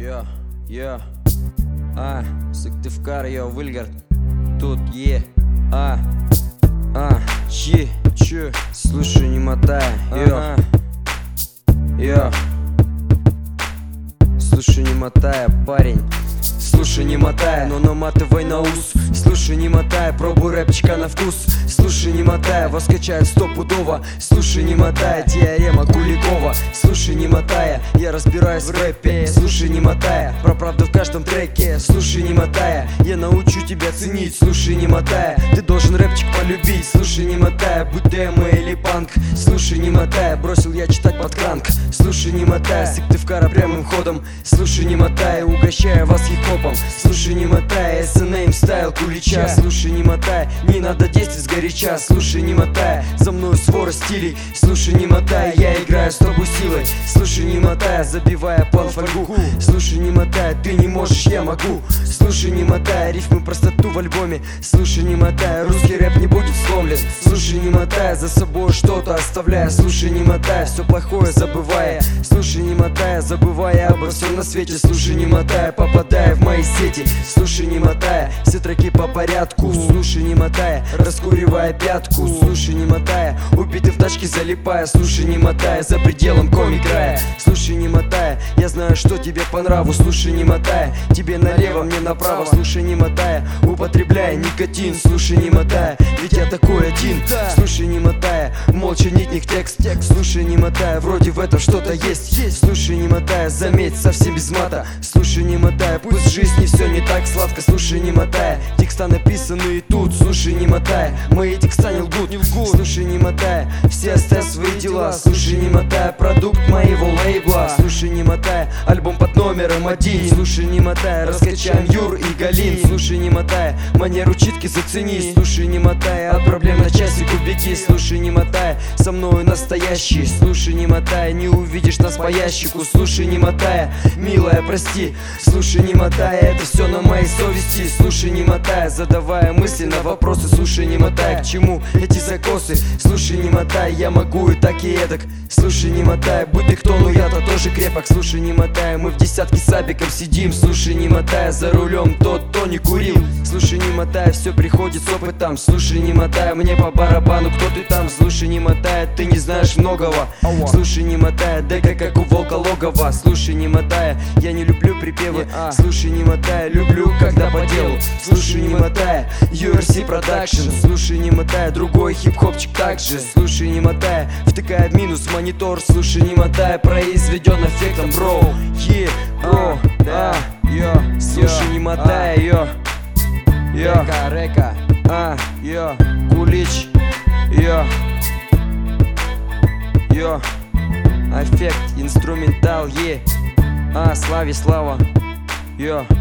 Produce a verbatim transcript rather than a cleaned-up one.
Йо, йо, а, Сыктывкар, йо, Выльгард. Тут, е, а, а, че, че, слушай, не мотай, йо, йо, слушай, не мотай, парень. Слушай, не мотай, но наматывай на ус. Слушай, не мотай, пробуй рэпчика на вкус. Слушай, не мотай, воскачает стопудово. Слушай, не мотай, теорема Куликова. Слушай, не мотая, я разбираюсь в рэпе. Слушай, не мотая, про правду в каждом треке. Слушай, не мотая, я научу тебя ценить. Слушай, не мотая, ты должен рэпчик полюбить. Слушай, не мотая, будь демо или панк. Слушай, не мотая, бросил я читать под кранк. Слушай, не мотая, Сыктывкара прямым ходом. Слушай, не мотая, угощая вас хип-хопом. Слушай, не мотай, эс эн эм стайл Кулича. Слушай, не мотай, не надо действовать сгоряча. Слушай, не мотай, за мной свора стилей. Слушай, не мотай, я играю с тобой силой. Слушай, не мотай, забивая план фольгу. Слушай, не мотай, ты не можешь, я могу. Слушай, не мотай, рифмы простоту в альбоме. Слушай, не мотай, русский рэп не будет сломлен. Слушай, не мотай, за собой что-то оставляя. Слушай, не мотай, все плохое забывая. Слушай, не мотай, забывая обо всем на свете. Слушай, не мотай, попадая в мои сети. Слушай, не мотая, все треки по порядку. Слушай, не мотая, раскуривая пятку. Слушай, не мотая, убитый в тачке залипая. Слушай, не мотая, за пределом комик рая. Слушай, не мотая, я знаю, что тебе по нраву. Слушай, не мотая, тебе налево, мне направо. Слушай, не мотая, употребляя никотин. Слушай, не мотая, ведь я такой один. Слушай, не мотая, молча нитник текст. Слушай, не мотая, вроде в этом что-то есть. Слушай, не мотая, заметь, совсем без мата. Слушай, не мотая, пусть в жизни все не так сладко. Слушай, не мотая, текста написаны и тут. Слушай, не мотая, мои текста не лгут, не лгут. Слушай, не мотая, все оставь свои дела. Слушай, не мотая, продукт моего лейбла. Слушай, не мотая, альбом под номером один. Слушай, не мотая, раскачаем Юр и Галин. Слушай, не мотая, манеру читки зацени. Слушай, не мотая, от проблем на часик убеги. Слушай, не мотая, со мною настоящий. Слушай, не мотая, не увидишь нас по ящику. Слушай, не мотая, милая, прости. Слушай, не мотая, это все на моей совести. Слушай, не мотая, задавая мысли на вопросы. Слушай, не мотая, к чему эти закосы. Слушай, не мотая, я могу и так и эдак. Слушай, не мотая, будь ты кто, но я-то тоже крепок. Слушай, не мотая, мы в десятке с абиком сидим. Слушай, не мотая, за рулем тот, кто не курил. Слушай, не мотая, все приходит с опытом. Слушай, не мотая, мне по барабану, кто ты там. Слушай, не мотая, ты не знаешь многого. Слушай, не мотая, дека как у волка логова. Слушай, не мотая, я не люблю припевы. Слушай, не мотая, люблю, когда по делу. Слушай, не мотая, ю эр си Production. Слушай, не мотая, другой хип-хопчик также. Слушай, не мотая, втыкая в минус монитор. Слушай, не мотая, произведен эффектом, бро. Е, бро, а, йо. Слушай, не мотая, йо. Йо, река, а, йо. Кулич, йо. Йо. Эффект, инструментал, е. А, славе слава. Йо.